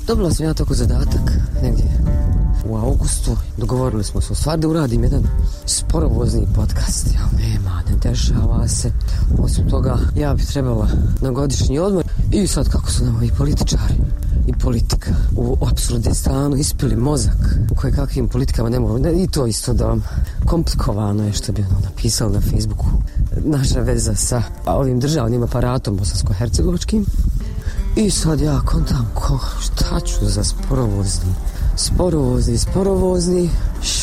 Dobila sam ja tako zadatak negdje u augustu. Dogovorili smo se u stvar da uradim jedan sporovozni podcast. Nema, ne dešava se. Osim toga, ja bi trebala na godišnji odmor. I sad kako su nam ovi političari i politika u Apsurdistanu ispili mozak u koje kakvim politikama ne mogu. I to isto da vam komplikovano je što bi napisali na Facebooku. Naša veza sa ovim državnim aparatom bosansko-hercegovačkim. I sad ja kontam šta ću za sporovozni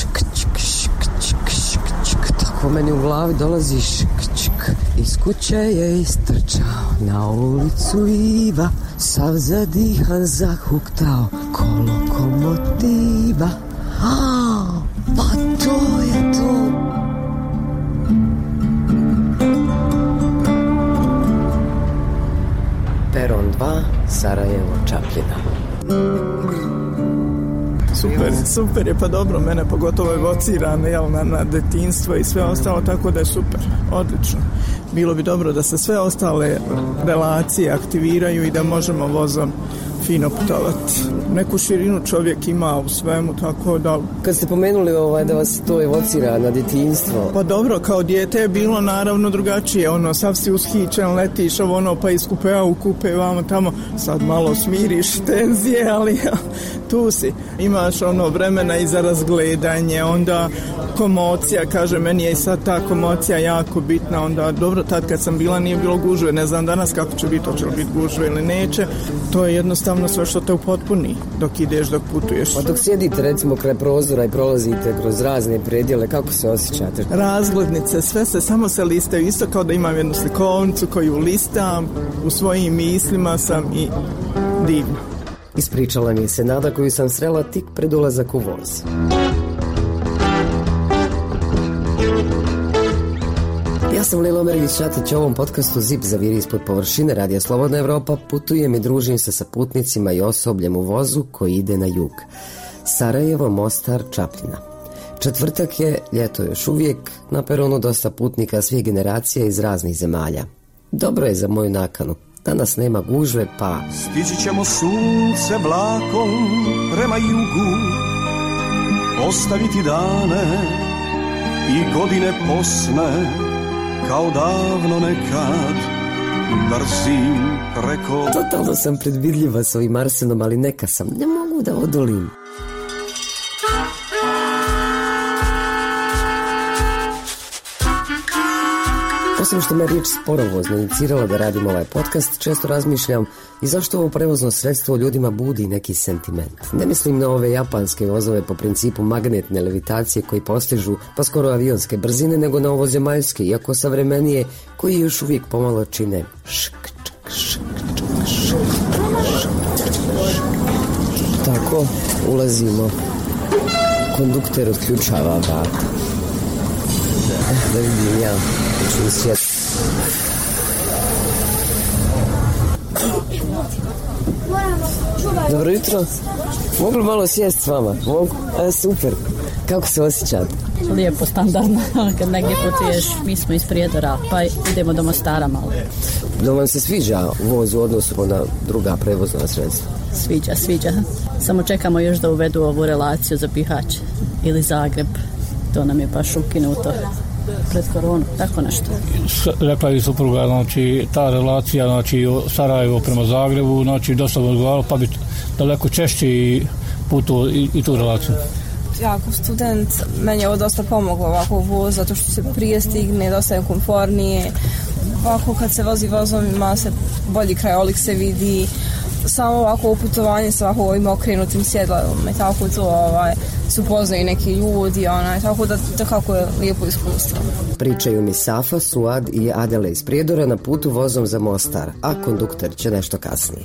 tako meni u glavi dolazi iz kuće je istrčao na ulicu Iva, sav zadihan zahuktao ko lokomotiva. Pa to je to. Peron 2, Sarajevo, Čapljina. Super je, pa dobro, mene pogotovo evocira na detinjstvo i sve ostalo, tako da je super, odlično. Bilo bi dobro da se sve ostale relacije aktiviraju i da možemo vozom fino putovati. Neku širinu čovjek ima u svemu, tako da... Kad ste pomenuli da vas to evocira na detinjstvo... Pa dobro, kao dijete je bilo naravno drugačije, sav si ushićen, letiš pa iz kupea u kupe, vamo tamo, sad malo smiriš tenzije, ali tu si. Imaš vremena i za razgledanje, onda komocija, kaže, meni je i sad ta komocija jako bitna, onda dobro, tad kad sam bila nije bilo gužve, ne znam danas kako će biti, hoće li biti gužve ili neće, to je jednostavno sve što te upotpuni dok ideš, dok putuješ. Pa dok sjedite recimo kraj prozora i prolazite kroz razne predjele, kako se osjećate? Razglednice, sve se, samo se listaju, isto kao da imam jednu slikovnicu koju listam, u svojim mislima sam i divno. Ispričala mi se nada koju sam srela tik pred ulazak u voz. Ja sam Lilo Mergić-Šatić, u ovom podcastu Zip zaviri ispod površine Radija Slobodna Evropa. Putujem i družim se sa putnicima i osobljem u vozu koji ide na jug. Sarajevo, Mostar, Čapljina. Četvrtak je, ljeto još uvijek, na peronu dosta putnika svih generacija iz raznih zemalja. Dobro je za moju nakanu. Danas nema gužve, pa... Stići ćemo sunce vlakom prema jugu, ostaviti dane i godine posne, kao davno nekad, brzim preko... Totalno sam predvidljiva s ovim Arsenom, ali neka sam, ne mogu da odolim. Osim što me riječ sporovozno inicirala da radim ovaj podcast, često razmišljam i zašto ovo prevozno sredstvo ljudima budi neki sentiment. Ne mislim na ove japanske vozove po principu magnetne levitacije koji postižu pa skoro avionske brzine, nego na ovozemaljske, iako savremenije, koji još uvijek pomalo čine Tako, ulazimo. Kondukter odključava vrata. Da vidim ja. Dobro jutro. Mogu li malo sjesti s vama? Mogu? Super. Kako se osjećate? Lijepo, standardno. Kad negdje putuješ, mi smo iz Prijedora, pa idemo do Mostara malo. Da vam se sviđa voz u odnosu na druga prevozna sredstva? Sviđa. Samo čekamo još da uvedu ovu relaciju za Bihać ili Zagreb. To nam je baš ukinuto pred koronu, tako nešto. Rekla je supruga, znači ta relacija, znači Sarajevo prema Zagrebu, znači dosta odgovaralo, pa bi daleko češće putovao i tu relaciju. Ja kao student, meni je ovo dosta pomoglo ovako voz, zato što se prije stigne, dosta je komfornije. Ovako kad se vozi vozom ima se bolji krajolik se vidi, samo ovako putovanje sa ovako ovim okrenutim sjedalom i tako to se upoznaju neki ljudi, tako da kako je lijepo iskustvo. Pričaju mi Safa, Suad i Adela iz Prijedora na putu vozom za Mostar, a kondukter će nešto kasnije.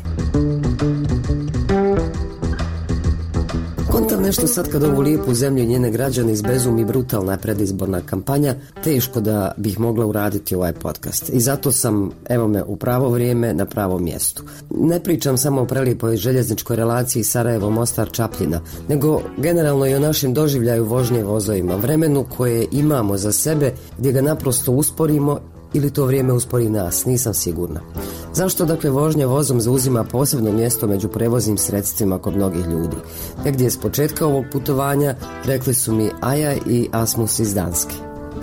Kontam nešto sad kad ovu lijepu zemlju i njene građane izbezumi brutalna predizborna kampanja, teško da bih mogla uraditi ovaj podcast. I zato sam, evo me, u pravo vrijeme na pravom mjestu. Ne pričam samo o prelijepoj željezničkoj relaciji Sarajevo-Mostar-Čapljina, nego generalno i o našem doživljaju vožnje vozovima, vremenu koje imamo za sebe, gdje ga naprosto usporimo ili to vrijeme uspori nas, nisam sigurna. Zašto dakle vožnja vozom zauzima posebno mjesto među prevoznim sredstvima kod mnogih ljudi? Negdje s početka ovog putovanja rekli su mi Aja i Asmus iz Danske.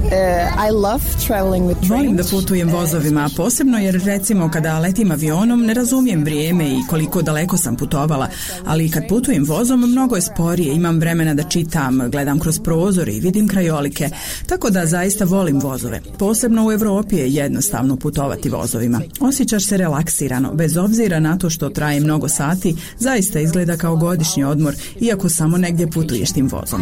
Volim da putujem vozovima, posebno jer recimo kada letim avionom ne razumijem vrijeme i koliko daleko sam putovala, ali kad putujem vozom mnogo je sporije, imam vremena da čitam, gledam kroz prozor i vidim krajolike, tako da zaista volim vozove. Posebno u Europi je jednostavno putovati vozovima. Osjećaš se relaksirano, bez obzira na to što traje mnogo sati, zaista izgleda kao godišnji odmor, iako samo negdje putuješ tim vozom.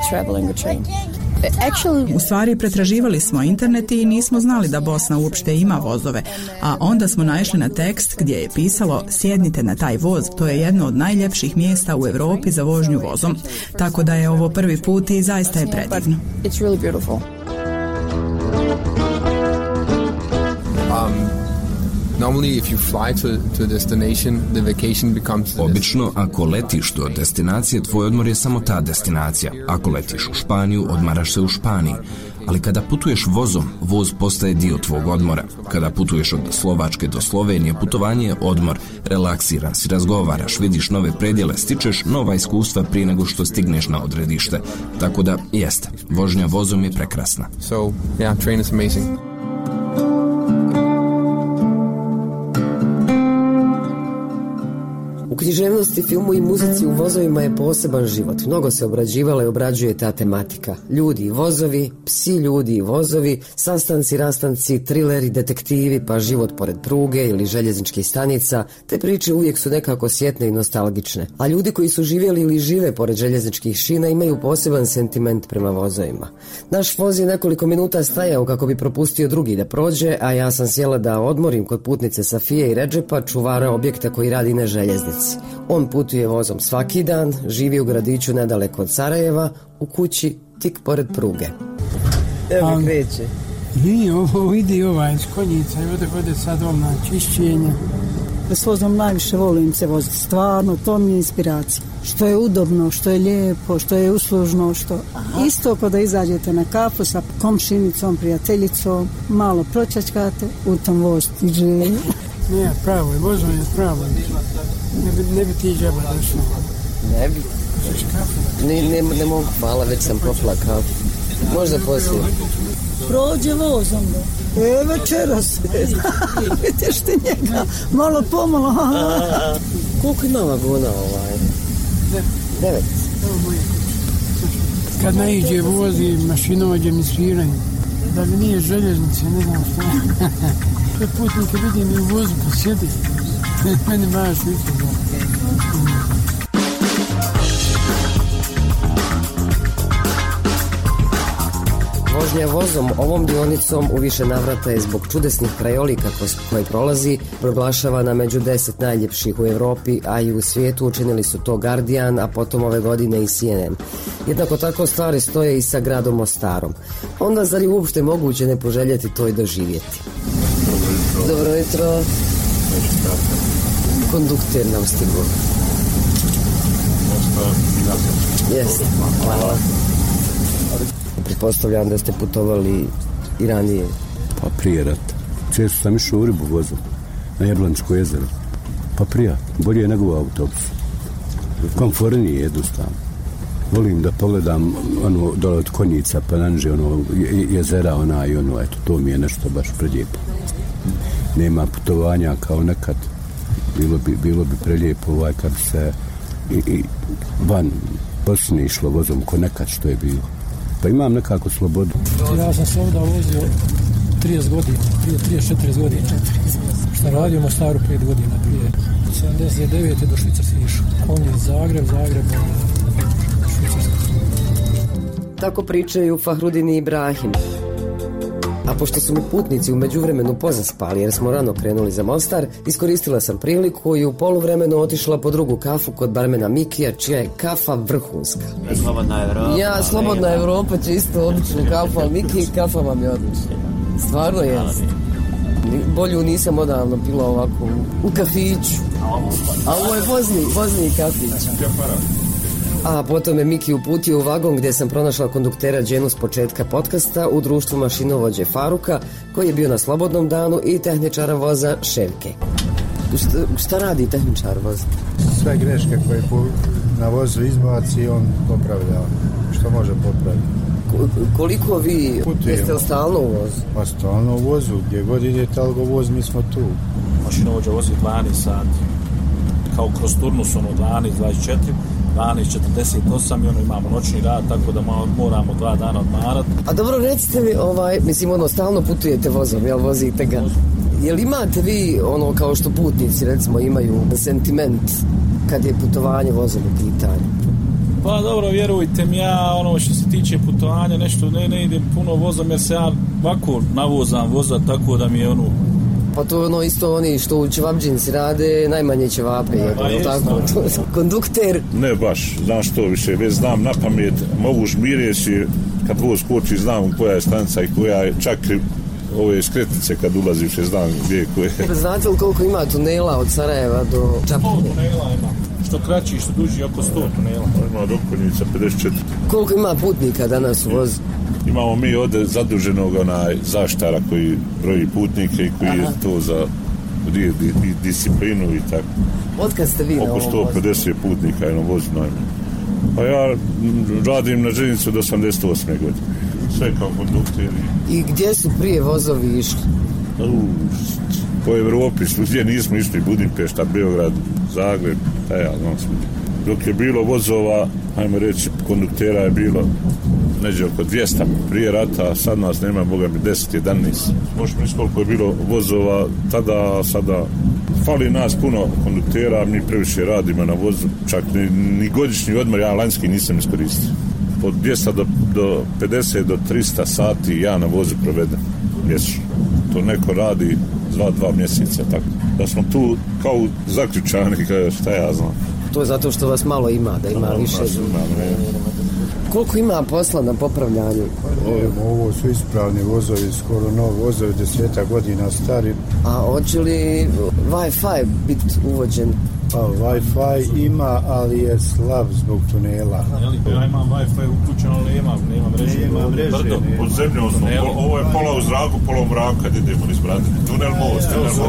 U stvari pretraživali smo internet i nismo znali da Bosna uopšte ima vozove, a onda smo naišli na tekst gdje je pisalo sjednite na taj voz, to je jedno od najljepših mjesta u Europi za vožnju vozom. Tako da je ovo prvi put i zaista je predivno. Obično, ako letiš do destinacije, tvoj odmor je samo ta destinacija. Ako letiš u Španiju, odmaraš se u Španiji. Ali kada putuješ vozom, voz postaje dio tvog odmora. Kada putuješ od Slovačke do Slovenije, putovanje je odmor. Relaksiran si, razgovaraš, vidiš nove predjele, stičeš nova iskustva prije nego što stigneš na odredište. Tako da, jeste, vožnja vozom je prekrasna. Train is amazing. U književnosti, filmu i muzici u vozovima je poseban život. Mnogo se obrađivala i obrađuje ta tematika. Ljudi i vozovi, psi, ljudi i vozovi, sastanci, rastanci, trileri, detektivi, pa život pored pruge ili željezničkih stanica. Te priče uvijek su nekako sjetne i nostalgične. A ljudi koji su živjeli ili žive pored željezničkih šina imaju poseban sentiment prema vozovima. Naš voz je nekoliko minuta stajao kako bi propustio drugi da prođe, a ja sam sjela da odmorim kod putnice Safije i Redžepa, čuvara objekta koji radi na željeznici. On putuje vozom svaki dan, živi u gradiću nedaleko od Sarajeva, u kući tik pored pruge. Evo mi kreće. Nije, ovo vidi ovaj iz konjica i ode sad na čišćenje. S vozom najviše volim se voziti, stvarno, to mi je inspiracija. Što je udobno, što je lijepo, što je uslužno, što isto kada izađete na kafu sa komšinicom, prijateljicom, malo pročačkate, u tom voz tiđe. Nije, pravo je, vozom je pravo. Ne bi ti džaba došlo. Ne bi. Ne mogu, hvala, već sam popila kafu. Možda poslije. Prođe vozom, da. Večeras. Vidiš ti njega, malo pomalo. Koliko ima vagona ovaj? 9. Kad naiđe vozi, mašinovođe mi sviraju. Da li nije željeznice, ne znam što. Sve putnike vidim i u vozu pa sjedi. Meni baš vidio. Vožnja vozom ovom dionicom u više navrata je zbog čudesnih krajolika koje prolazi proglašavana među 10 najljepših u Europi, a i u svijetu. Učinili su to Guardian, a potom ove godine i CNN. Jednako tako stvari stoje i sa gradom Mostarom. Onda zar je uopšte moguće ne poželjeti to i doživjeti? Dobro jutro. Kondukter nam stigu. Jeste, hvala. Pretpostavljam da ste putovali i ranije. Pa prije rata. Često sam išao u ribu vozom na Jablančko jezero. Pa prijatno, bolje nego u autobusu. Komfornije jednostavno. Volim da pogledam dole od Konjica pa nanže jezera i eto, to mi je nešto baš prelijepo. Nema putovanja kao nekad. Bilo bi prelijepo kad se i van Bosne išlo vozom ko nekad što je bilo. Pa imam nekako slobodu. Ja sam se ovdje vozio 30 godina, prije 34 godine. Što radio u Mostaru 5 godina prije. 79. do Švicarske išao. On je Zagreb, Švicarska. Tako pričaju Fahrudin i Ibrahim. A pošto su mi putnici u međuvremenu pozaspali jer smo rano krenuli za Mostar, iskoristila sam priliku i u poluvremenu otišla po drugu kafu kod barmena Mikija, čija je kafa vrhunska. Slobodna Evropa. Ja, Slobodna Evropa će isto odličnu kafu, ali Miki kafa vam je odlična. Stvarno je. Bolju nisam odavno pila ovako u kafiću. A ovo je vozni kafić. A potom je Miki uputio u vagon gdje sam pronašla konduktera Đenu s početka podcasta u društvu mašinovođe Faruka, koji je bio na slobodnom danu, i tehničara voza Ševke. Šta radi tehničar voza? Sve greške koje na vozu izbaci, on popravlja što može popraviti. Koliko vi jeste li stalno u vozu? Pa stalno u vozu, gdje god idete algo voz, mi smo tu. Mašinovođa vozi 12 sati, kao kroz turnus, 12-24, 12-48 i imamo noćni rad, tako da moramo 2 dana odmarati. A dobro, recite mi, mislim, stalno putujete vozom, jel vozite ga? Jel imate vi, kao što putnici, recimo, imaju sentiment kad je putovanje vozom u pitanju? Pa dobro, vjerujte mi, ja što se tiče putovanja, nešto ne idem puno vozom, jer se ja ovako navozam voza, tako da mi je Pa to je isto oni što u ćevapđinci rade, najmanje ćevape jedu, tako? Kondukter? Ne baš, znam što više, već znam na pamet, mogu žmireći, kad voz koči, znam koja je stanica i koja je, čak ove skretnice kad ulaziš, znam gdje je koje. Znate li koliko ima tunela od Sarajeva do Čapljine? 100 tunela ima, što kraći, što duži, oko 100 tunela. Ima do Konjica 54. Koliko ima putnika danas u vozu? Imamo mi ovdje zaduženog zaštara koji broji putnike i koji je to za disciplinu i tako. Otkad ste vi na ovom vozu? Oko 150 putnika je na vozu najmanje. Pa ja radim na željeznici od 88. godine. Sve kao kondukter. I gdje su prije vozovi išli? Po Evropi, gdje nismo išli, Budimpešta, Beograd, Zagreb, dok je bilo vozova, ajmo reći, konduktera je bilo neđe oko 200 prije rata, sad nas nema, boga mi 10-11. Možeš misliti koliko je bilo vozova tada, sada. Fali nas puno konduktera, mi previše radimo na vozu, čak ni godišnji odmor, ja lanjski nisam iskoristio. Od 200 do 50 do 300 sati ja na vozu provedem mjesečno. To neko radi 2 mjeseca, tako. Da smo tu kao zaključani, šta ja znam. To je zato što vas malo ima, da ima više. Koliko ima posla na popravljanju? Ovo su ispravni vozovi, skoro novi vozovi, 10 godina stari. A hoće li Wi-Fi biti uvođen? Pa Wi-Fi ima, ali je slab zbog tunela. Ja imam Wi-Fi uključen, ali nema mreže. Nema mreže. Pod zemljom smo, ovo je pola u zraku, pola u mraku kad idemo niz brade. Tunel most.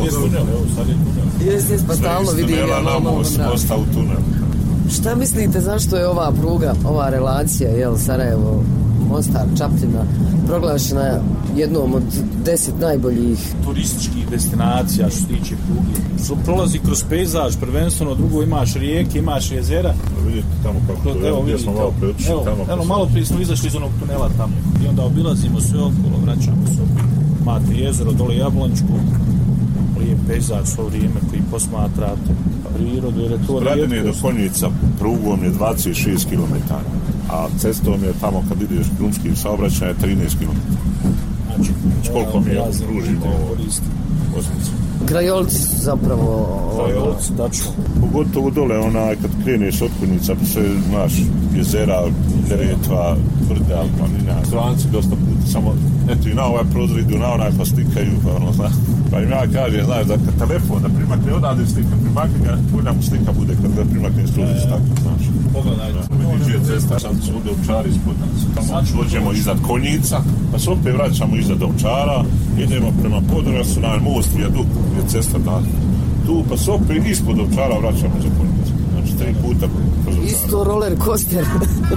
Jeste, pa stalno vidi. Iz tunela na most, mosta u tunel. Šta mislite zašto je ova pruga, ova relacija, Sarajevo, Mostar, Čapljina, proglašena jednom od 10 najboljih turističkih destinacija što se tiče pruge? Prolazi kroz pejzaž, prvenstveno, drugo imaš rijeke, imaš jezera. Vidite tamo kako to je, gdje smo malo preučili tamo. Evo, malo prije smo izašli iz onog tunela tamo i onda obilazimo sve okolo, vraćamo se. Imate jezero, dole Jablončko, lijep pejzaž svo vrijeme koji posmatrate prirodu, jer je to Gradine do Konjica prugom je 26 km, a cestom je tamo kad ideš drumskim saobraćajem 13 km. Znači, koliko mi pružimo Osmicu. Krajolci zapravo. Krajolci, tačno. Pogotovo dole, kad kreneš od Konjica, pa sve, znaš, jezera, Neretva, brda, planina. Stranci dosta puta, samo, eto i na ovaj prozor idu, na onaj pa slikaju, pa im ja kažem, znaš, da kad telefon, da primakne odavde slika, primakne ga, bolja mu slika bude kad ga primakne stružiš, tako, znaš. Pogledajte. Vidiš je cesta, sad su ovdje Ovčari ispod nas. Tamo dođemo iznad Konjica, pa se opet vraćamo iznad Ovčara, idemo prema Podravcu, na most, vijadukt, je cesta tu, pa se opet ispod Ovčara vraćamo za Konjicu. Znači, 3 puta kroz Ovčara. Isto roller coaster.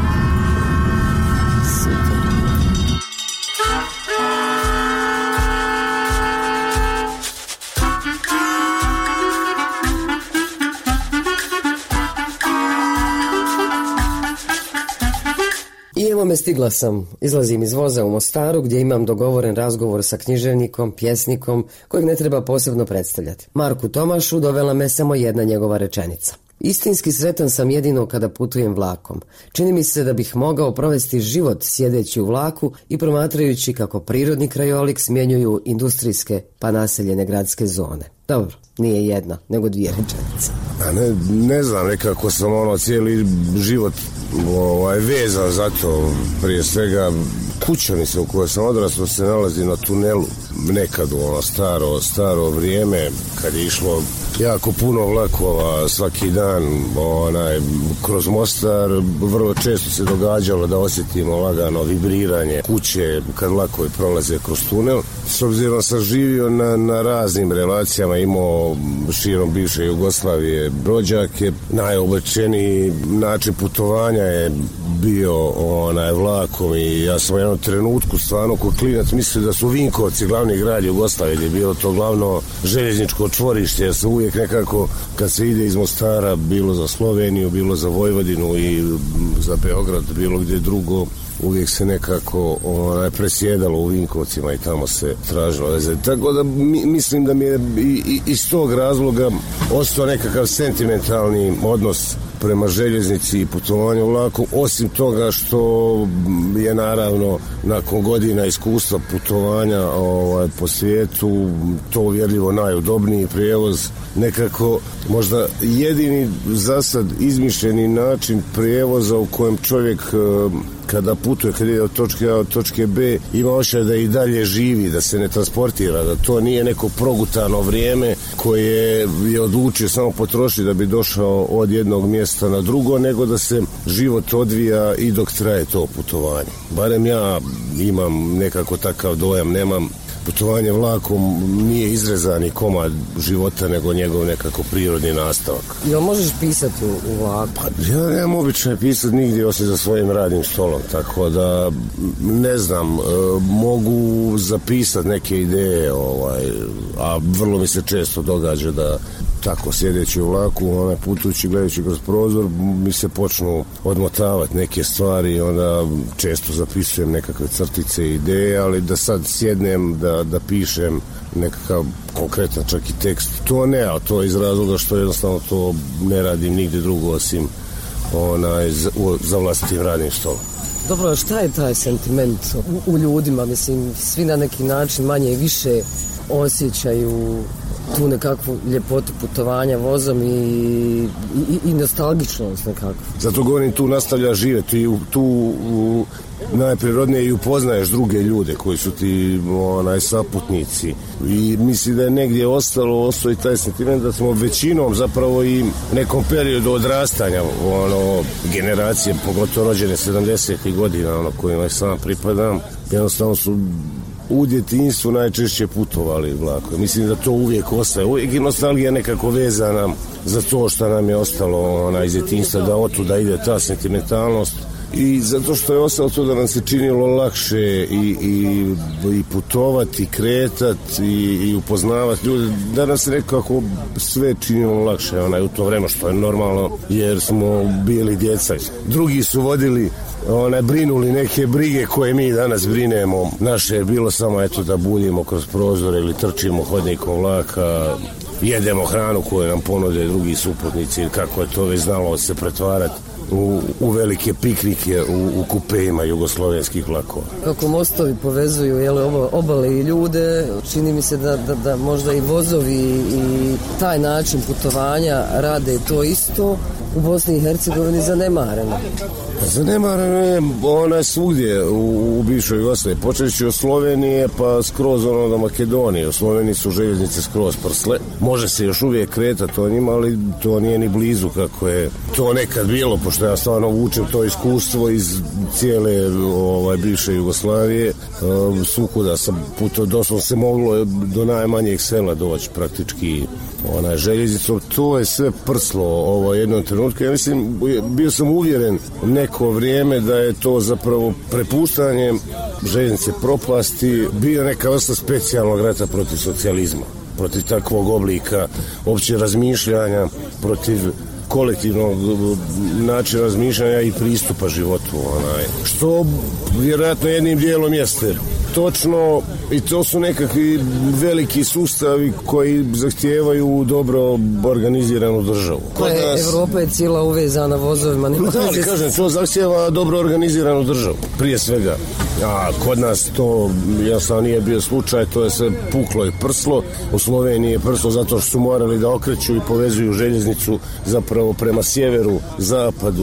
Super. I evo me, stigla sam. Izlazim iz voza u Mostaru gdje imam dogovoren razgovor sa književnikom, pjesnikom, kojeg ne treba posebno predstavljati. Marku Tomašu dovela me samo jedna njegova rečenica. Istinski sretan sam jedino kada putujem vlakom. Čini mi se da bih mogao provesti život sjedeći u vlaku i promatrajući kako prirodni krajolik smjenjuju industrijske pa naseljene gradske zone. Dobro, nije jedna, nego 2 rečenice. Ne znam, nekako sam cijeli život vezan za to. Prije svega kućanica u kojoj sam odrastao se nalazi na tunelu. nekad ono staro vrijeme kad je išlo jako puno vlakova svaki dan kroz Mostar, vrlo često se događalo da osjetimo lagano vibriranje kuće kad vlakovi prolaze kroz tunel. S obzirom sam živio na raznim relacijama, imao širom bivše Jugoslavije rođake, najoblečeniji način putovanja je bio vlakom i ja sam u jednom trenutku stvarno ko klinac mislio da su Vinkovci glavni grad Jugoslavije, gdje je bilo to glavno željezničko čvorište, jer se uvijek nekako kad se ide iz Mostara, bilo za Sloveniju, bilo za Vojvodinu i za Beograd, bilo gdje drugo, uvijek se nekako presjedalo u Vinkovcima i tamo se tražilo veze. Tako da mislim da mi je iz tog razloga ostao nekakav sentimentalni odnos prema željeznici i putovanju vlakom, osim toga što je naravno nakon godina iskustva putovanja po svijetu to uvjerljivo najudobniji prijevoz, nekako možda jedini zasad izmišljeni način prijevoza u kojem čovjek kada putuje, kada ide od točke A od točke B, ima osjećaj da i dalje živi, da se ne transportira, da to nije neko progutano vrijeme koje je odlučio samo potrošiti da bi došao od jednog mjesta na drugo, nego da se život odvija i dok traje to putovanje. Barem ja imam nekako takav dojam, nemam putovanje vlakom nije izrezani komad života, nego njegov nekako prirodni nastavak. Jel možeš pisati u vlaku? Pa ja nemam običaj pisati nigdje osim za svojim radnim stolom, tako da ne znam, mogu zapisati neke ideje, a vrlo mi se često događa da tako sjedeći u vlaku, putujući, gledajući kroz prozor, mi se počnu odmotavati neke stvari i onda često zapisujem nekakve crtice i ideje, ali da sad sjednem da pišem nekakav konkretan čak i tekst, to ne, a to je iz razloga što jednostavno to ne radim nigdje drugo osim za vlastitim radnim stolom. Dobro, šta je taj sentiment u ljudima? Mislim, svi na neki način manje i više osjećaju tu nekakvu ljepotu putovanja vozom i nostalgičnost nekako. Zato govorim, tu nastavlja živjeti, tu najprirodnije i upoznaješ druge ljude koji su ti saputnici i misli da je negdje ostao i taj sentiment da smo većinom zapravo i nekom periodu odrastanja generacije, pogotovo rođene 70. godina kojima sam pripadam, jednostavno su u djetinjstvu najčešće putovali vlakom. Mislim da to uvijek ostaje. Uvijek je nostalgija nekako vezana za to što nam je ostalo iz djetinjstva, da otuda ide ta sentimentalnost. I zato što je ostalo to da nam se činilo lakše i putovati, i kretati i upoznavati ljude, da nam se nekako sve činilo lakše u to vreme, što je normalno jer smo bili djeca. Drugi su vodili brinuli neke brige koje mi danas brinemo. Naše je bilo samo da buljimo kroz prozore ili trčimo hodnikom vlaka, jedemo hranu koju nam ponude drugi suputnici, kako je to već znalo se pretvarati u velike piknike u kupeima jugoslovenskih vlakova. Kako mostovi povezuju obale i ljude, čini mi se da možda i vozovi i taj način putovanja rade to isto u Bosni i Hercegovini zanemareno. Zanemareno je ona svugdje u bivšoj Jugoslaviji, počeći od Slovenije pa skroz do Makedonije. U Sloveniji su željeznice skroz prsle. Može se još uvijek kretati o njima, ali to nije ni blizu kako je to nekad bilo, pošto ja stvarno vučem to iskustvo iz cijele bivše Jugoslavije. Svukuda sam putao, doslovno se moglo do najmanjeg sela doći praktički željeznicom. To je sve prslo jednom trenutku. Ja mislim, bio sam uvjeren neko vrijeme da je to zapravo prepuštanje željeznice propasti bio neka vrsta specijalnog rata protiv socijalizma, protiv takvog oblika opće razmišljanja, protiv kolektivnog načina razmišljanja i pristupa životu, što vjerojatno jednim dijelom jeste točno, i to su nekakvi veliki sustavi koji zahtijevaju dobro organiziranu državu. Evropa je cijela uvezana vozovima. To zahtijeva dobro organiziranu državu, prije svega. A kod nas to jasno nije bio slučaj, to je sve puklo i prslo. U Sloveniji je prslo zato što su morali da okreću i povezuju željeznicu zapravo prema sjeveru, zapadu,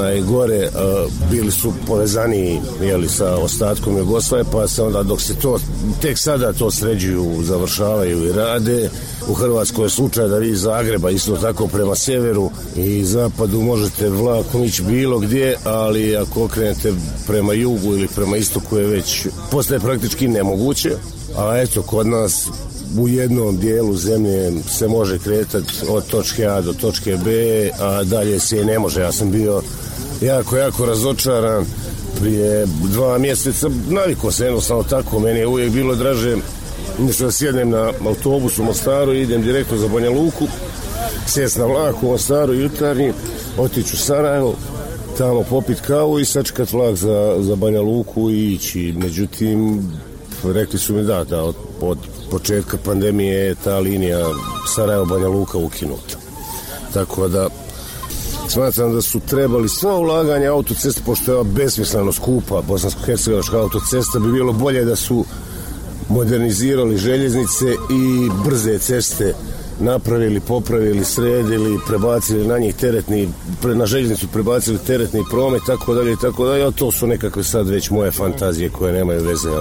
bili su povezani sa ostatkom Jugoslavije, pa se onda dok se to tek sada to sređuju, završavaju i rade. U Hrvatskoj je slučaj da vi iz Zagreba isto tako prema sjeveru i zapadu možete vlakom ići bilo gdje, ali ako okrenete prema jugu ili prema istoku je već postaje praktički nemoguće. A eto, kod nas u jednom dijelu zemlje se može kretati od točke A do točke B, a dalje se ne može. Ja sam bio jako razočaran prije 2 mjeseca, navikao se jednostavno tako, meni je uvijek bilo draže da sjednem na autobus u Mostaru i idem direktno za Banja Luku, sjest na vlak u Mostaru jutarnji, otići u Sarajevo, tamo popit kavu i sačekat vlak za Banja Luku i ići. Međutim, rekli su mi da od početka pandemije je ta linija Sarajevo-Banja Luka ukinuta. Tako da smatram da su trebali sva ulaganja autoceste, pošto je besmisleno skupa bosansko-hercegovačka autocesta, bi bilo bolje da su modernizirali željeznice i brze ceste napravili, popravili, sredili, prebacili na njih na željeznicu prebacili teretni promet, tako dalje, a to su nekakve sad već moje fantazije koje nemaju veze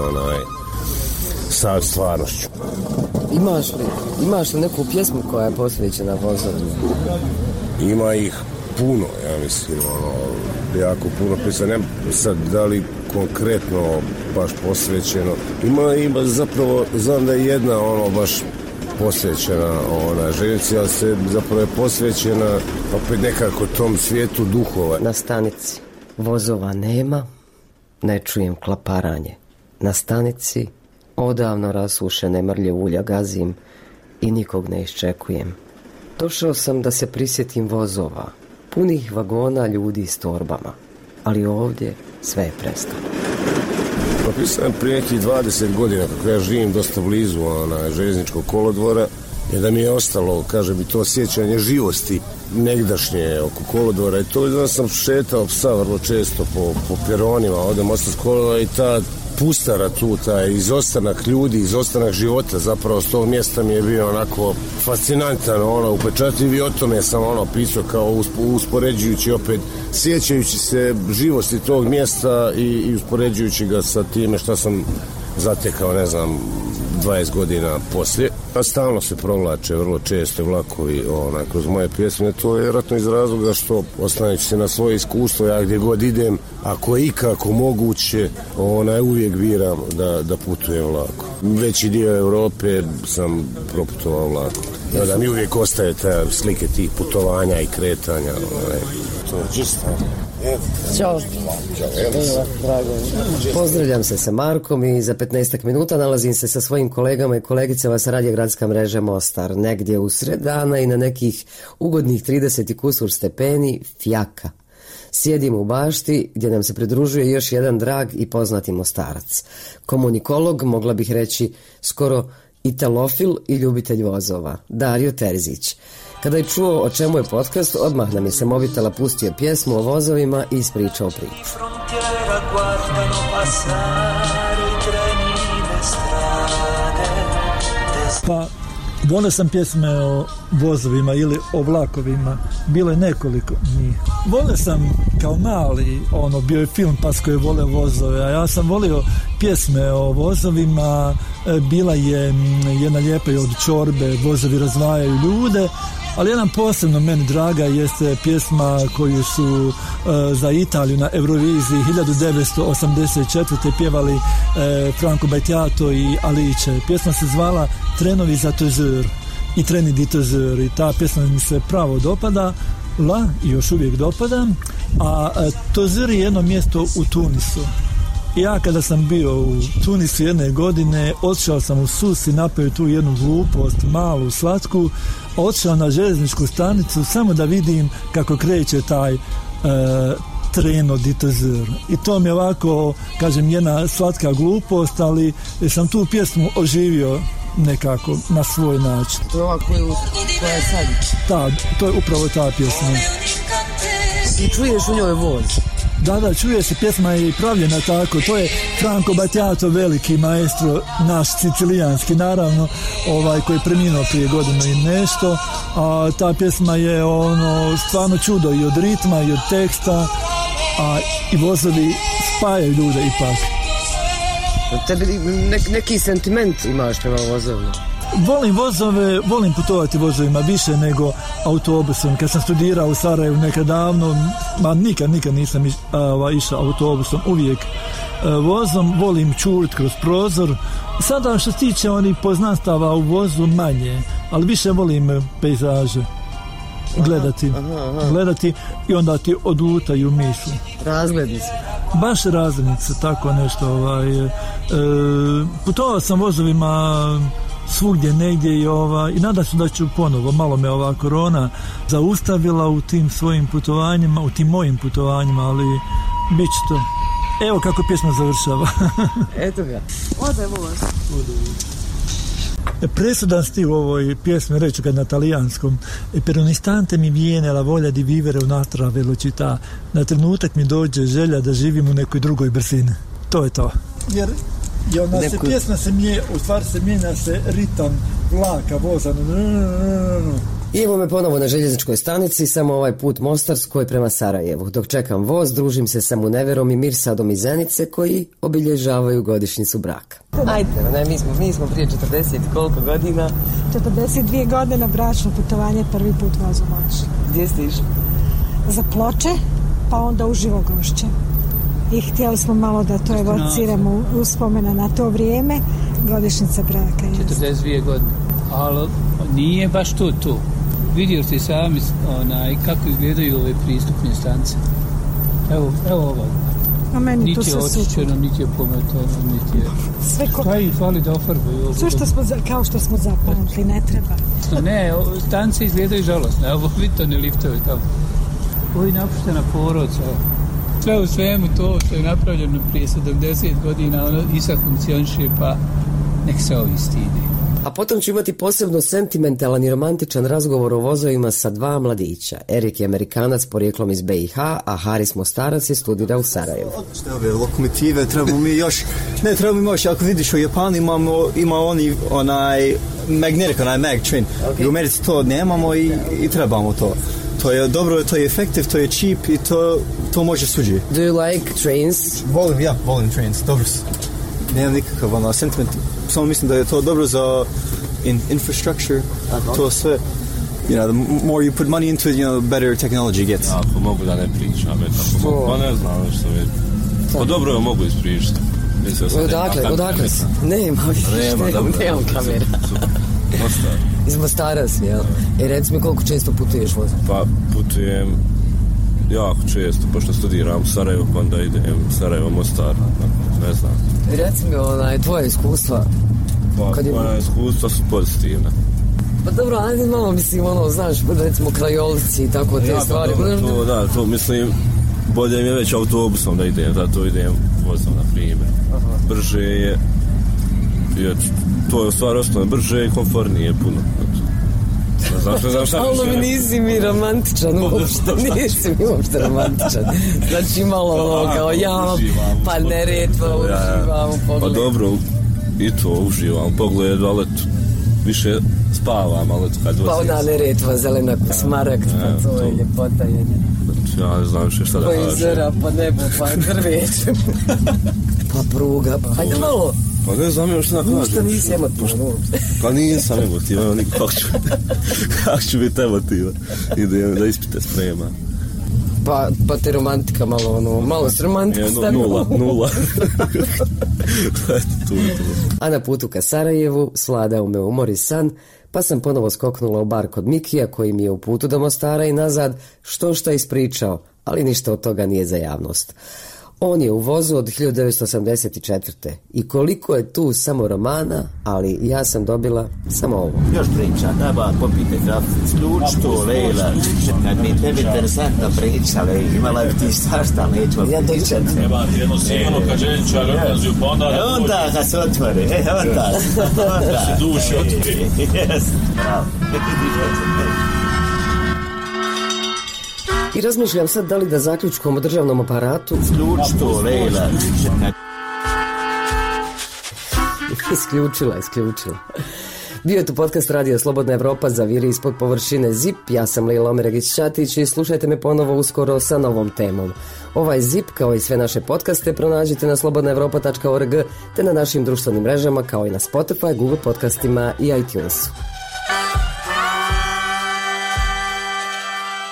sa stvarnošću. Imaš li neku pjesmu koja je posvećena vozovima? Ima ih puno, ja mislim, jako puno pjesma. Ne sad da li konkretno baš posvećeno. Ima zapravo, znam da je jedna baš posvećena željeznici, ali se zapravo je posvećena opet nekako tom svijetu duhova. Na stanici vozova nema, ne čujem klaparanje. Na stanici odavno rasušene mrlje ulja gazim i nikog ne iščekujem. Došao sam da se prisjetim vozova, punih vagona ljudi s torbama, ali ovdje sve je prestalo. Propisam prije nekih 20 godina, kako ja živim dosta blizu željezničkog kolodvora, je da mi je ostalo, kaže bi, to sjećanje živosti negdašnje oko kolodvora i to da sam šetao psa vrlo često po peronima, ovdje Mostarskog kolodvora i ta pustara tu, taj izostanak ljudi, izostanak života, zapravo s tog mjesta mi je bio onako fascinantan, upečatljiv i o tome sam pisao kao uspoređujući opet, sjećajući se živosti tog mjesta i uspoređujući ga sa time što sam zatekao, 20 godina poslije. A stalno se provlače vrlo često vlakovi kroz moje pjesme. To je vjerojatno iz razloga što, oslanjajući se na svoje iskustvo, ja gdje god idem, ako je ikako moguće, uvijek biram da putujem vlakom. Veći dio Europe sam proputovao vlakom. Da mi uvijek ostaje te slike tih putovanja i kretanja. To je čisto. Ćao. Pozdravljam se sa Markom i za 15 minuta nalazim se sa svojim kolegama i kolegicama sa radija Gradska mreža Mostar. Negdje u sred dana i na nekih ugodnih 30 i kusur stepeni fjaka. Sjedim u bašti gdje nam se pridružuje još jedan drag i poznati Mostarac. Komunikolog, mogla bih reći skoro italofil i ljubitelj vozova, Dario Terzić. Kada je čuo o čemu je podcast, odmah nam je sa mobitela pustio pjesmu o vozovima i ispričao priču. Pa, volio sam pjesme o vozovima ili o vlakovima, bilo je nekoliko njih. Volio sam kao mali, bio je film Pas koji je volio vozove, a ja sam volio pjesme o vozovima, bila je jedna lijepa i od Čorbe, vozovi razvajaju ljude, ali jedan posebno meni draga jeste pjesma koju su za Italiju na Euroviziji 1984. pjevali Franco Battiato i Alice. Pjesma se zvala Trenovi za Tozur i Treni di Tozur i ta pjesma mi se pravo dopada i još uvijek dopada, a Tozur je jedno mjesto u Tunisu. Ja kada sam bio u Tunisu jedne godine, otišao sam u Sus i napio tu jednu glupost, malu, slatku, otišao na željezničku stanicu samo da vidim kako kreće taj Treno di Tozur. I to mi je ovako, kažem, jedna slatka glupost, ali sam tu pjesmu oživio nekako na svoj način. To je ova koja je sad? To je upravo ta pjesma. I čuješ u njoj voz? Da, čuje se, pjesma je pravljena tako, to je Franco Battiato, veliki maestro, naš sicilijanski, naravno, koji je preminuo prije godinu i nešto, a ta pjesma je stvarno čudo i od ritma i od teksta, a i vozovi spajaju ljude ipak. Tebi neki sentiment imaš prema vozovima? Volim vozove, volim putovati vozovima više nego autobusom. Kad sam studirao u Sarajevu nekad davno, nikad nisam išao autobusom, uvijek vozom, volim čurit kroz prozor. Sada što se tiče onih poznanstava u vozu manje, ali više volim pejzaže. Gledati i onda ti odlutaju misli. Razglednice. Baš razglednice, tako nešto. Putovao sam vozovima svugdje negdje i nadam se da ću ponovo. Malo me ova korona zaustavila u tim svojim putovanjima, u tim mojim putovanjima, ali bit će to. Evo kako pjesma završava. Eto ga. Ode voz. Presudan stil u ovoj pjesmi, reću ga na talijanskom. Per un istante mi viene la voglia di vivere un'altra velocità. Na trenutak mi dođe želja da živim u nekoj drugoj brzini. To je to. Jer se pjesma se mijenja se ritam vlaka, voza. I evo me ponovo na željezničkoj stanici, samo ovaj put Mostarskoj prema Sarajevu. Dok čekam voz, družim se sa Muneverom i Mirsadom iz Zenice koji obilježavaju godišnjicu braka. Ajde, mi smo prije 40 koliko godina? 42 godine bračno putovanje, prvi put vozom odšli. Gdje ste išli? Za Ploče, pa onda u Živogošće. I htjeli smo malo da to evociramo uspomena na to vrijeme, godišnjica braka. 42 godine, ali nije baš to. Vidio ste sami kako izgledaju ove pristupne stanice. Evo ovo. A meni niti to sve je očišćeno, niti je pometano, niti je... Šta ih fali da ofarbaju? Sve kao što smo zapamtili, ne treba. Ne, stanice izgledaju žalosne. Evo vidite one liftove tamo. Ovo je napuštena porodca. Sve u svemu to što je napravljeno prije 70 godina, ono i sad funkcioniše, pa nek se ovi stide. A potom ću imati posebno sentimentalan i romantičan razgovor o vozovima sa dva mladića. Erik je Amerikanac porijeklom iz BiH, a Haris Mostarac je studira u Sarajevu. Što ove lokomotive, trebamo mi još, ako vidiš u Japanu ima onaj magnetic, onaj mag train. Okay. I u Americi to nemamo i trebamo to. To je dobro, to je efektiv, to je cheap i to može suđi. Do you like trains? Volim trains, dobro su. Nemam nikakav sentiment. Samo mislim da je to dobro za infrastructure, to sve. The more you put money into it, the better technology gets. Ako mogu da ne pričam, pa ne znam što je. Pa dobro je mogu ispričati. Odakle? Nemam kamera. Iz Mostara si, jel? Reci mi koliko često putuješ vozom? Pa putujem jako često, pošto studiram u Sarajevu, pa onda idem Sarajevo, Mostar, ne znam. Reci mi tvoje iskustva. Pa moja iskustva su pozitivna. Pa dobro, ajde malo znaš, recimo krajolici i tako te stvari. To mislim, bolje mi je već autobusom da idem, zato idem vozom, na primjer. Brže je, to je u stvari osnovno, brže i komfornije puno. Ali nisi mi romantičan uopšte, nisi mi uopšte romantičan. Znači malo kao ja, pa Neretva uživam u pogledu. Pa dobro, i to uživam u pogledu, ali više spavam, ali kad vozim. Pa ona Neretva, zelena smaragd, pa to je ljepota jedna. Ja ne znam šta da kažem. Pa jezera, pa nebo, pa drveće. Pa pruga, pa hajde malo. Pa ne znam još šta da kažem. Ušto nisi emotivan uopšte. Pa nisam emotivan, kako ću biti emotivan. Idem da ispite sprema. Pa te romantika malo s romantika stavila. Nula. A na putu ka Sarajevu svladao me umor i san, pa sam ponovo skoknula u bar kod Mikija koji mi je u putu do Mostara i nazad što ispričao, ali ništa od toga nije za javnost. On je u vozu od 1984. I koliko je tu samo romana, ali ja sam dobila samo ovo. Još priča, treba popite kaficu, ključ to, Lejla. Kad mi tebi interesantno pričali, imala bi ti svašta, neću pričati. Treba ti jedno sigurno kad ženča odlazi u ponda. Onda kad se otvori, onda. Da se duši otvori. Jes, bravo. I razmišljam sad da li da zaključkom o državnom aparatu... Ključ to, Lejla. Isključila. Bio je tu podcast Radio Slobodna Evropa za viri ispod površine ZIP. Ja sam Lila Omeregić-Ćatić i slušajte me ponovo uskoro sa novom temom. Ovaj ZIP kao i sve naše podcaste pronađite na slobodnaevropa.org te na našim društvenim mrežama kao i na Spotify, Google podcastima i iTunesu.